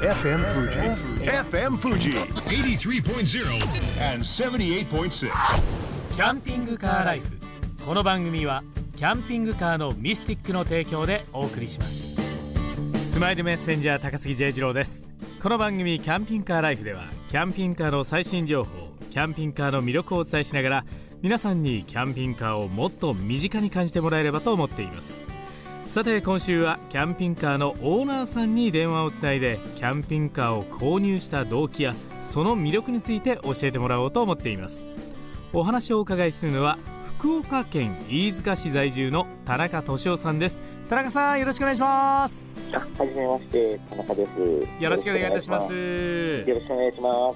FM Fuji FM Fuji 83.0 and 78.6 キャンピングカーライフ。この番組はキャンピングカーのミスティックの提供でお送りします。スマイルメッセンジャー高杉 J 次郎です。この番組キャンピングカーライフではキャンピングカーの最新情報、キャンピングカーの魅力をお伝えしながら皆さんにキャンピングカーをもっと身近に感じてもらえればと思っています。さて今週はキャンピングカーのオーナーさんに電話をつないでキャンピングカーを購入した動機やその魅力について教えてもらおうと思っています。お話をお伺いするのは福岡県飯塚市在住の田中俊夫さんです。田中さん、よろしくお願いします。 はじめまして、田中です。 よろしくお願いいたします。 よろしくお願いします。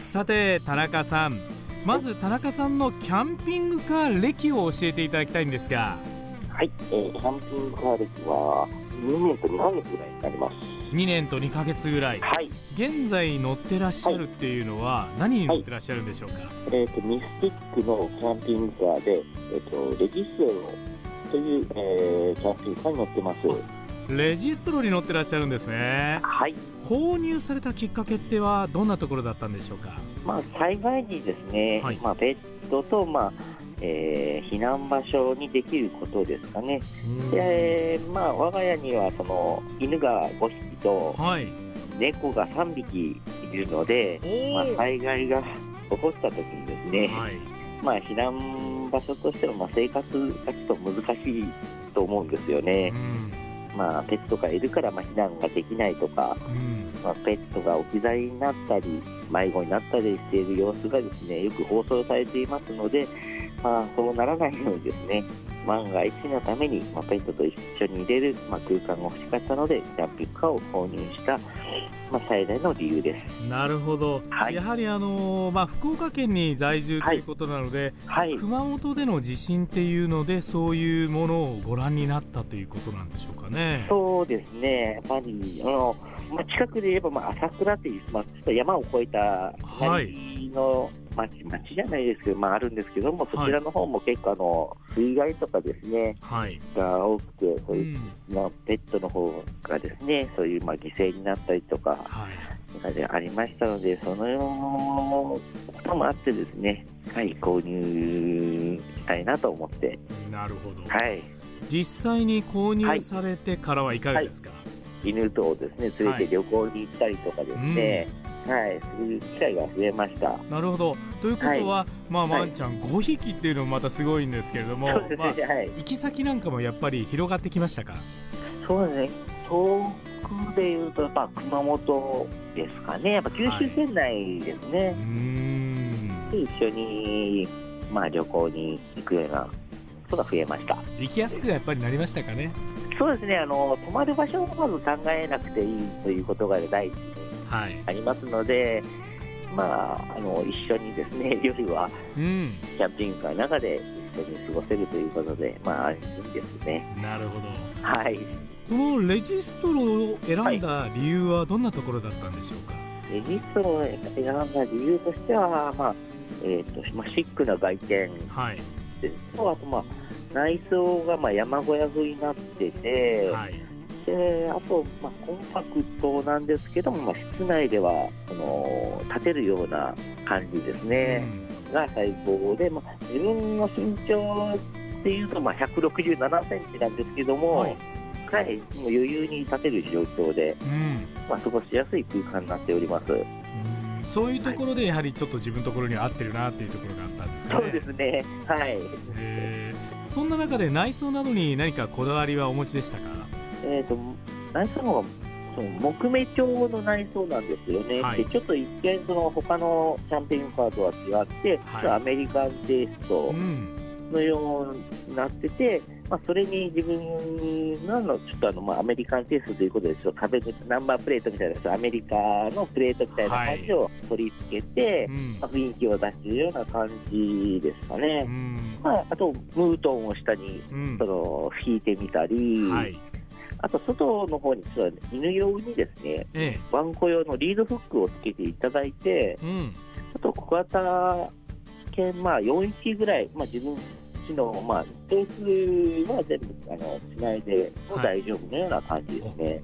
さて田中さん、まず田中さんのキャンピングカー歴を教えていただきたいんですが。 はい、キャンピングカー歴は2年と2ヶ月ぐらいになります。 2年と2ヶ月ぐらい、はい、現在乗ってらっしゃるっていうのは何に乗ってらっしゃるんでしょうか。 ミスティックのキャンピングカーで、レジストロという、キャンピングカーに乗ってます。 レジストロに乗ってらっしゃるんですね。 はい。 購入されたきっかけってはどんなところだったんでしょうか。 幸いにですね、 はい、 ペットと、避難場所にできることですかね。で、我が家にはその犬が5匹と猫が3匹いるので、災害が起こった時にですね、避難場所としては生活がちょっと難しいと思うんですよね。ペットがいるから避難ができないとか、ペットが置き去りになったり迷子になったりしている様子がですね、よく放送されていますので、そうならないようにですね、万が一のために、ペットと一緒に入れる、空間が欲しかったのでキャンピングカーを購入した、最大の理由です。 なるほど、はい、やはり福岡県に在住ということなので、熊本での地震っていうのでそういうものをご覧になったということなんでしょうかね。 そうですね、やっぱり近くで言えば朝倉っていう、ちょっと山を越えた隣の町じゃないですけど、あるんですけども、そちらの方も結構水害とかですね、が多くて、そういうペットの方がですね、そういう犠牲になったりとか、ありましたので、そのようなこともあってですね、購入したいなと思って。 なるほど、実際に購入されてからはいかがですか。 犬とですね連れて旅行に行ったりとかですね、そういう機会が増えました。 なるほど。ということは、ワンちゃん5匹っていうのもまたすごいんですけれども、行き先なんかもやっぱり広がってきましたか。 そうですね、遠くでいうと熊本ですかね。やっぱ九州圏内ですね。一緒に旅行に行くようなことが増えました。 行きやすくやっぱりなりましたかね。 そうですね、泊まる場所をまず考えなくていいということが大事にありますので、一緒にですね、夜はキャンピングカーの中で一緒に過ごせるということで、安心ですね。 なるほど。 このレジストロを選んだ理由はどんなところだったんでしょうか。 レジストロを選んだ理由としては、シックな外見ですと、あと内装が山小屋風になってて、であと、コンパクトなんですけども、室内では立てるような感じですね、が最高で、自分の身長っていうと167センチなんですけども、もう余裕に立てる状況で、過ごしやすい空間になっております。 そういうところでやはりちょっと自分のところに合ってるなっていうところがあったんですかね。 そうですね、 そんな中で内装などに何かこだわりはお持ちでしたか。 内装の木目調の内装なんですよね。でちょっと一見他のキャンピングカーとは違って、アメリカンテイストのようになってて、それに自分のちょっとアメリカンテイストということで、壁にナンバープレートみたいなアメリカのプレートみたいな感じを取り付けて、雰囲気を出しているような感じですかね。あとムートンを下に引いてみたり、あと外の方に犬用にですね、ワンコ用のリードフックをつけていただいて、あと小型犬4匹ぐらい、自分のペースは全部つないでも大丈夫なような感じですね。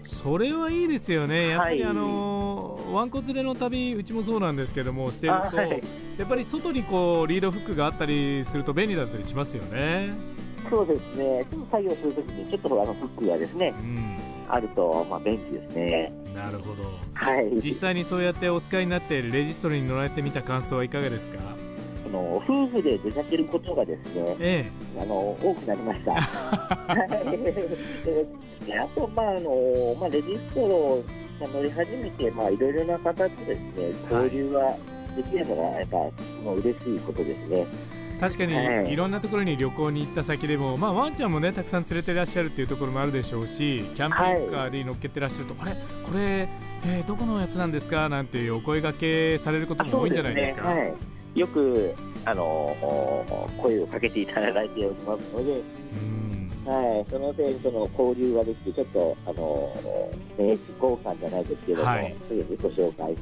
それはいいですよね。やっぱり、ワンコ連れの旅、うちもそうなんですけどもしてると、やっぱり外にこうリードフックがあったりすると便利だったりしますよね。 そうですね。ちょっと作業するときにちょっとフックがですね、あると便利ですね。 なるほど。実際にそうやってお使いになっているレジストロに乗られてみた感想はいかがですか？ 夫婦で出かけることがですね、多くなりました。あと、レジストロが乗り始めて、いろいろな方とですね、交流ができるのがやっぱ嬉しいことですね。 確かに、いろんなところに旅行に行った先でも、ワンちゃんもねたくさん連れてらっしゃるっていうところもあるでしょうし、キャンピングカーに乗っけてらっしゃると、あれこれ、どこのやつなんですかなんていうお声掛けされることも多いんじゃないですか？ よく声をかけていただいておりますので、その点交流ができて、ちょっと名刺交換じゃないですけども、そういうご紹介して、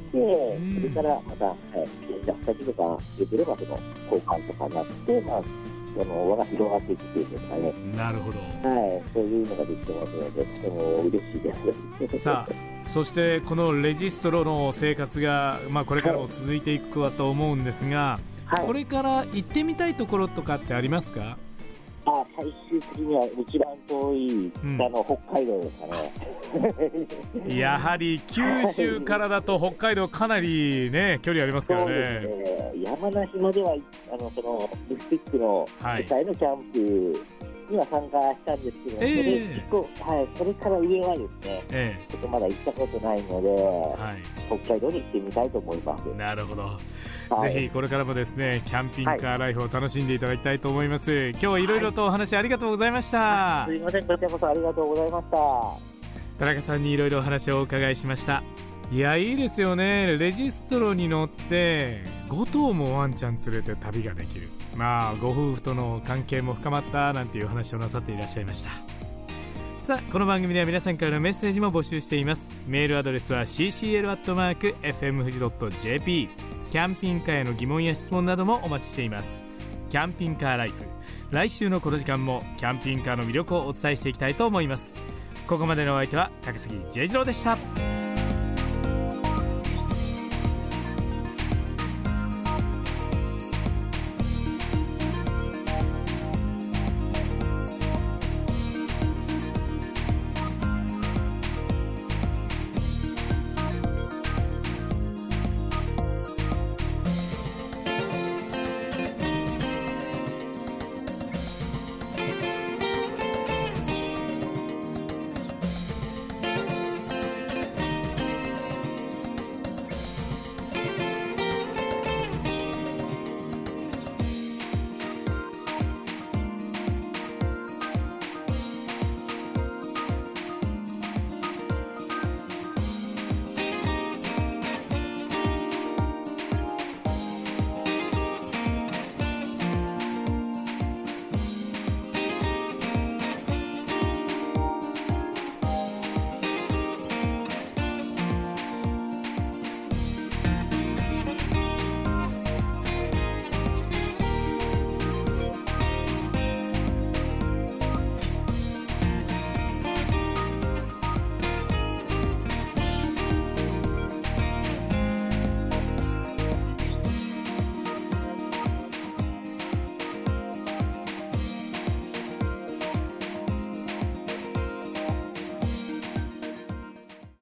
それからまた先とかできれば交換とかになって、輪が広がっていくというんですかね。 なるほど。 そういうのができてますので、とても嬉しいです。 さあ、そしてこのレジストロの生活が、これからも続いていくかと思うんですが、これから行ってみたいところとかってありますか？ 最終的には一番遠い北海道ですかね。 やはり九州からだと北海道かなりね距離ありますからね。 そうですね。山梨まではそのミスティックの世界のキャンプには参加したんですけど、それから上はですね、ちょっとまだ行ったことないので、北海道に行ってみたいと思います。 なるほど。ぜひこれからもですねキャンピングカーライフを楽しんでいただきたいと思います。今日はいろいろとお話ありがとうございました。 すいません、こちらこそありがとうございました。 田中さんにいろいろお話をお伺いしました。いや、いいですよね。レジストロに乗って5頭もワンちゃん連れて旅ができる。ご夫婦との関係も深まったなんていうお話をなさっていらっしゃいました。さあ、この番組では皆さんからのメッセージも募集しています。メールアドレスは ccl@fmfuji.jp。 キャンピングカーへの疑問や質問などもお待ちしています。キャンピングカーライフ、来週のこの時間もキャンピングカーの魅力をお伝えしていきたいと思います。ここまでのお相手は高杉J次郎でした。